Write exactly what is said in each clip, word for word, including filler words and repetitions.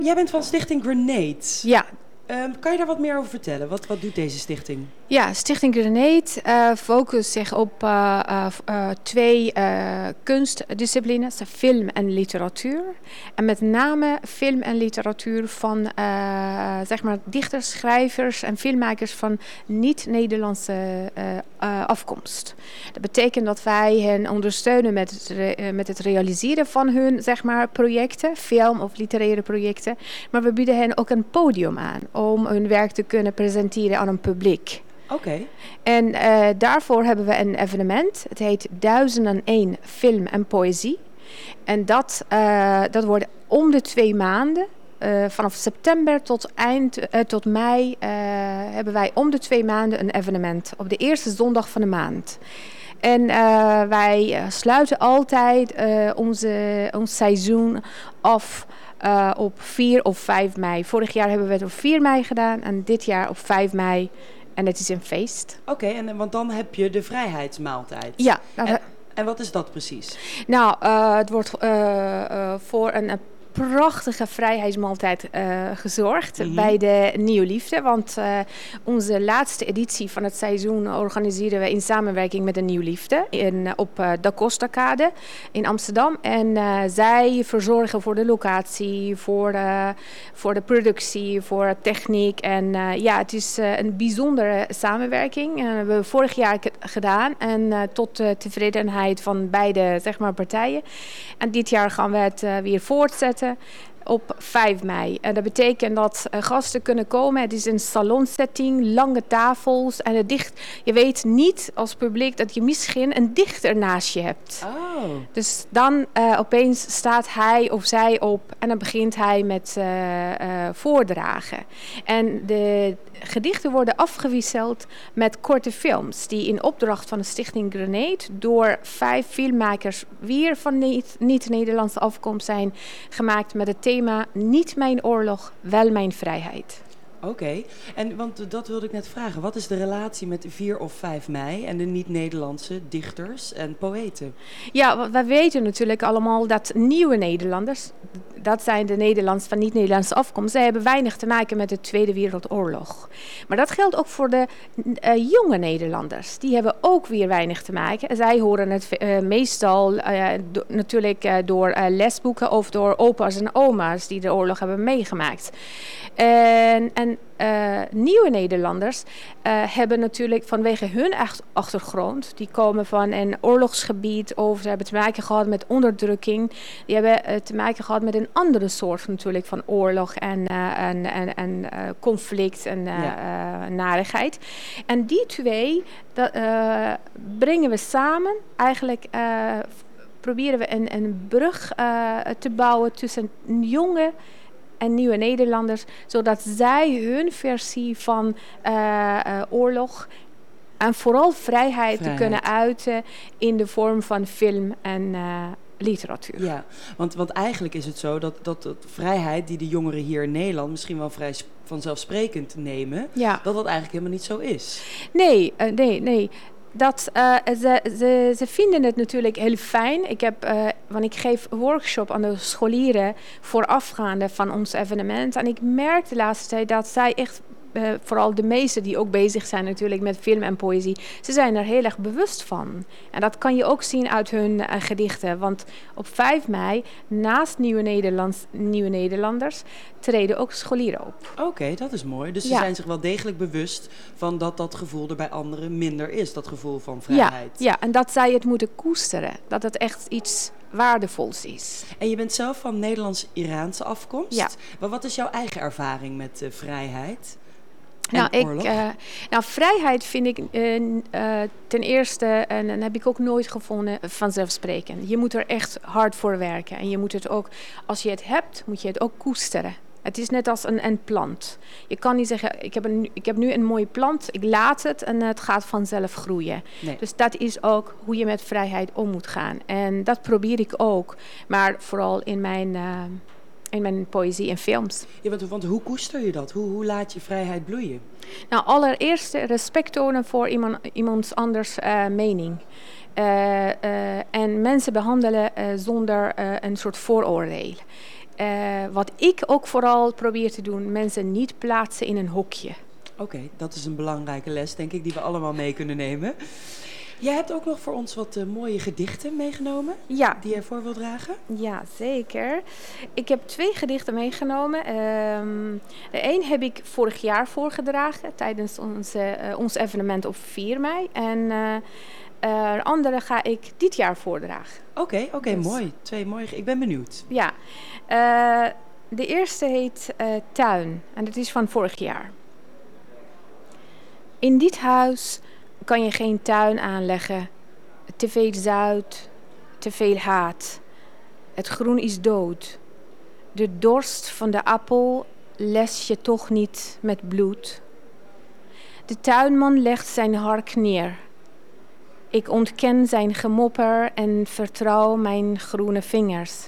Jij bent van Stichting Grenade. Ja. Um, kan je daar wat meer over vertellen? Wat, wat doet deze stichting? Ja, Stichting Grenade uh, focust zich op uh, uh, uh, twee uh, kunstdisciplines, film en literatuur. En met name film en literatuur van uh, zeg maar dichters, schrijvers en filmmakers van niet-Nederlandse uh, uh, afkomst. Dat betekent dat wij hen ondersteunen met het, re- uh, met het realiseren van hun zeg maar, projecten, film- of literaire projecten. Maar we bieden hen ook een podium aan om hun werk te kunnen presenteren aan een publiek. Oké. Okay. En uh, daarvoor hebben we een evenement. Het heet duizend en één Film en Poëzie. En dat, uh, dat wordt om de twee maanden. Uh, vanaf september tot, eind, uh, tot mei uh, hebben wij om de twee maanden een evenement. Op de eerste zondag van de maand. En uh, wij uh, sluiten altijd uh, onze, ons seizoen af uh, op vier of vijf mei. Vorig jaar hebben we het op vier mei gedaan en dit jaar op vijf mei. En het is een feest. Oké, okay, en want dan heb je de vrijheidsmaaltijd. Ja. En, en wat is dat precies? Nou, uh, het wordt uh, uh, voor een... prachtige vrijheidsmaaltijd uh, gezorgd mm-hmm. bij de Nieuwe Liefde. Want uh, onze laatste editie van het seizoen organiseren we in samenwerking met de Nieuwe Liefde in, op uh, Da Costa-kade in Amsterdam. En uh, zij verzorgen voor de locatie, voor, uh, voor de productie, voor techniek. En uh, ja, het is uh, een bijzondere samenwerking. Uh, we hebben vorig jaar k- gedaan en uh, tot uh, tevredenheid van beide zeg maar, partijen. En dit jaar gaan we het uh, weer voortzetten op vijf mei. En dat betekent dat uh, gasten kunnen komen. Het is een salonsetting, lange tafels. En het dicht, je weet niet als publiek dat je misschien een dichter naast je hebt. Oh. Dus dan uh, opeens staat hij of zij op en dan begint hij met uh, uh, voordragen. En de gedichten worden afgewisseld met korte films die in opdracht van de Stichting Grenade door vijf filmmakers weer van niet, niet-Nederlandse afkomst zijn gemaakt met het thema Niet mijn oorlog, wel mijn vrijheid. Oké, okay. En want dat wilde ik net vragen. Wat is de relatie met vier of vijf mei en de niet-Nederlandse dichters en poëten? Ja, wij weten natuurlijk allemaal dat nieuwe Nederlanders, dat zijn de Nederlanders van niet-Nederlandse afkomst, zij hebben weinig te maken met de Tweede Wereldoorlog. Maar dat geldt ook voor de uh, jonge Nederlanders. Die hebben ook weer weinig te maken. Zij horen het uh, meestal uh, do, natuurlijk uh, door uh, lesboeken of door opa's en oma's die de oorlog hebben meegemaakt. En, en uh, nieuwe Nederlanders uh, hebben natuurlijk vanwege hun achtergrond, die komen van een oorlogsgebied of ze hebben te maken gehad met onderdrukking. Die hebben uh, te maken gehad met een andere soort natuurlijk van oorlog en, uh, en, en, en uh, conflict en uh, ja. uh, narigheid. En die twee dat, uh, brengen we samen. Eigenlijk uh, proberen we een, een brug uh, te bouwen tussen jonge en nieuwe Nederlanders, zodat zij hun versie van uh, uh, oorlog en vooral vrijheid, vrijheid te kunnen uiten in de vorm van film en uh, literatuur. Ja, want, want eigenlijk is het zo dat, dat, dat vrijheid die de jongeren hier in Nederland misschien wel vrij vanzelfsprekend nemen, ja. dat dat eigenlijk helemaal niet zo is. Nee, uh, nee, nee. Dat, uh, ze, ze, ze vinden het natuurlijk heel fijn. Ik heb, uh, want ik geef workshop aan de scholieren voorafgaande van ons evenement. En ik merk de laatste tijd dat zij echt, uh, vooral de meesten die ook bezig zijn natuurlijk met film en poëzie, ze zijn er heel erg bewust van. En dat kan je ook zien uit hun uh, gedichten. Want op vijf mei, naast Nieuwe, Nederlands, Nieuwe Nederlanders, treden ook scholieren op. Oké, okay, dat is mooi. Dus ze ja. zijn zich wel degelijk bewust van dat dat gevoel er bij anderen minder is, dat gevoel van vrijheid. Ja, ja, en dat zij het moeten koesteren. Dat het echt iets waardevols is. En je bent zelf van Nederlands-Iraanse afkomst. Ja. Maar wat is jouw eigen ervaring met uh, vrijheid? Nou, ik, uh, nou, vrijheid vind ik uh, uh, ten eerste, en dat heb ik ook nooit gevonden, vanzelfsprekend. Je moet er echt hard voor werken. En je moet het ook, als je het hebt, moet je het ook koesteren. Het is net als een, een plant. Je kan niet zeggen, ik heb, een, ik heb nu een mooie plant, ik laat het en het gaat vanzelf groeien. Nee. Dus dat is ook hoe je met vrijheid om moet gaan. En dat probeer ik ook. Maar vooral in mijn, uh, in mijn poëzie en films. Ja, want, want hoe koester je dat? Hoe, hoe laat je vrijheid bloeien? Nou, allereerst respect tonen voor iemand, iemands anders uh, mening. Uh, uh, en mensen behandelen uh, zonder uh, een soort vooroordeel. uh, wat ik ook vooral probeer te doen, mensen niet plaatsen in een hokje. Oké, okay, dat is een belangrijke les, denk ik, die we allemaal mee kunnen nemen. Jij hebt ook nog voor ons wat uh, mooie gedichten meegenomen, ja. die jij voor wilt dragen. Ja, zeker. Ik heb twee gedichten meegenomen. Um, de een heb ik vorig jaar voorgedragen tijdens onze, uh, ons evenement op vier mei. En uh, uh, de andere ga ik dit jaar voordragen. Oké, okay, oké, okay, dus. Mooi. Twee mooie. Ik ben benieuwd. Ja, uh, de eerste heet uh, Tuin en dat is van vorig jaar. In dit huis kan je geen tuin aanleggen. Te veel zout, te veel haat. Het groen is dood. De dorst van de appel les je toch niet met bloed. De tuinman legt zijn hark neer. Ik ontken zijn gemopper en vertrouw mijn groene vingers.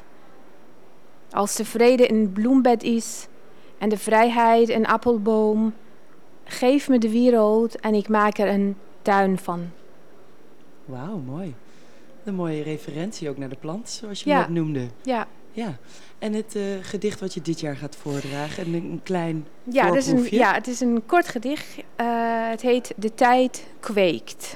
Als de vrede een bloembed is en de vrijheid een appelboom, geef me de wereld en ik maak er een tuin van. Wauw, mooi. Een mooie referentie ook naar de plant, zoals je ja. het noemde. Ja. Ja. En het uh, gedicht wat je dit jaar gaat voordragen, een, een klein ja, het is een, ja, het is een kort gedicht. Uh, het heet De tijd kweekt.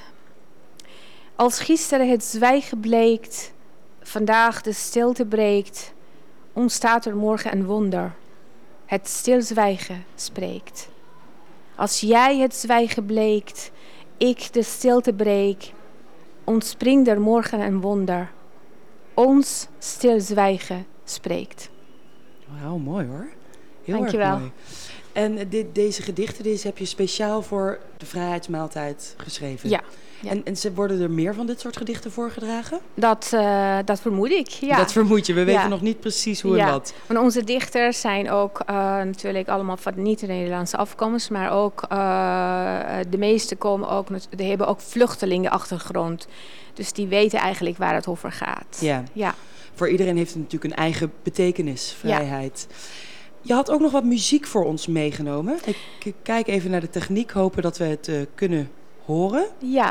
Als gisteren het zwijgen bleekt, vandaag de stilte breekt, ontstaat er morgen een wonder. Het stilzwijgen spreekt. Als jij het zwijgen bleekt, ik de stilte breek, ontspringt er morgen een wonder. Ons stilzwijgen spreekt. Wauw, mooi hoor. Heel Dankjewel. Erg mooi. En dit, deze gedichten deze heb je speciaal voor de vrijheidsmaaltijd geschreven? Ja. Ja. En, en worden er meer van dit soort gedichten voorgedragen? Dat, uh, dat vermoed ik, ja. Dat vermoed je, we weten ja. nog niet precies hoe en ja. wat. Want onze dichters zijn ook uh, natuurlijk allemaal van niet-Nederlandse afkomst, maar ook uh, de meeste komen ook, die hebben ook vluchtelingenachtergrond. Dus die weten eigenlijk waar het over gaat. Ja. Ja. Voor iedereen heeft het natuurlijk een eigen betekenis, vrijheid. Ja. Je had ook nog wat muziek voor ons meegenomen. Ik kijk even naar de techniek, hopen dat we het uh, kunnen horen. Ja.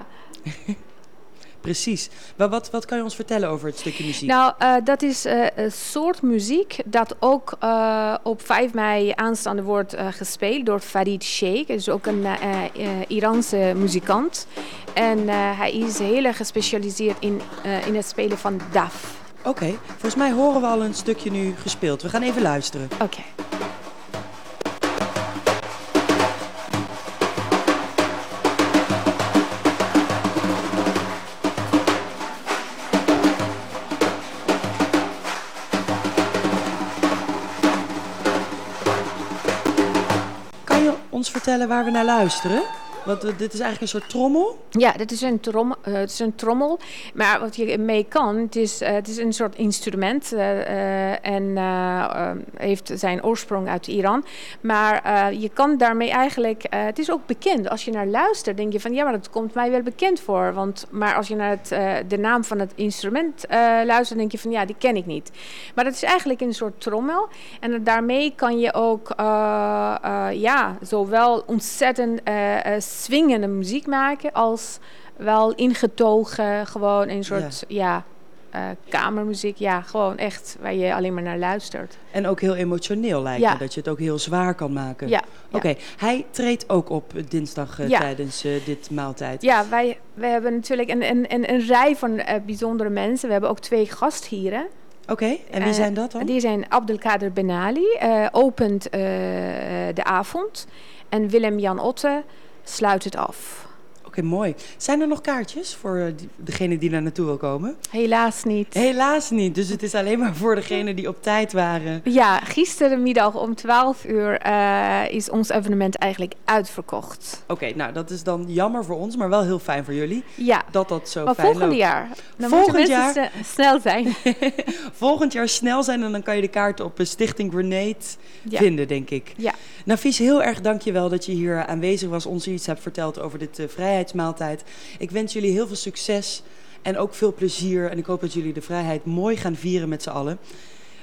Precies. Maar wat, wat kan je ons vertellen over het stukje muziek? Nou, uh, dat is uh, een soort muziek dat ook uh, op vijf mei aanstaande wordt uh, gespeeld door Farid Sheikh. Hij is ook een uh, uh, Iraanse muzikant. En uh, hij is heel erg gespecialiseerd in, uh, in het spelen van daf. Oké, okay. Volgens mij horen we al een stukje nu gespeeld. We gaan even luisteren. Oké. Okay. Ons vertellen waar we naar luisteren? Want uh, dit is eigenlijk een soort trommel? Ja, dit is een, trom, uh, het is een trommel. Maar wat je mee kan, het is, uh, het is een soort instrument. Uh, uh, en uh, uh, heeft zijn oorsprong uit Iran. Maar uh, je kan daarmee eigenlijk... Uh, het is ook bekend. Als je naar luistert, denk je van... Ja, maar dat komt mij wel bekend voor. Want, maar als je naar het, uh, de naam van het instrument uh, luistert, denk je van... Ja, die ken ik niet. Maar dat is eigenlijk een soort trommel. En daarmee kan je ook... Uh, uh, ja, zowel ontzettend... Uh, uh, swingende muziek maken als wel ingetogen, gewoon een soort ja. Ja, uh, kamermuziek. Ja, gewoon echt waar je alleen maar naar luistert. En ook heel emotioneel lijkt ja. me, dat je het ook heel zwaar kan maken. Ja. Oké, okay. ja. Hij treedt ook op dinsdag uh, ja. tijdens uh, dit maaltijd. Ja, wij, wij hebben natuurlijk een, een, een, een rij van uh, bijzondere mensen. We hebben ook twee gastheren. Oké, okay. En wie zijn dat dan? Uh, die zijn Abdelkader Benali, uh, opent uh, de avond. En Willem-Jan Otte sluit het af. Oké, okay, mooi. Zijn er nog kaartjes voor uh, die, degene die daar naartoe wil komen? Helaas niet. Helaas niet. Dus het is alleen maar voor degene die op tijd waren. Ja, gisterenmiddag om twaalf uur uh, is ons evenement eigenlijk uitverkocht. Oké, okay, nou dat is dan jammer voor ons, maar wel heel fijn voor jullie. Ja. Dat dat zo maar fijn volgend loopt. jaar. Dan volgend moeten jaar mensen snel zijn. Volgend jaar snel zijn en dan kan je de kaarten op Stichting Grenade ja. vinden, denk ik. Ja. Nafis, heel erg dank je wel dat je hier aanwezig was, ons iets hebt verteld over dit uh, vrijheidsmaaltijd. Ik wens jullie heel veel succes en ook veel plezier. En ik hoop dat jullie de vrijheid mooi gaan vieren met z'n allen.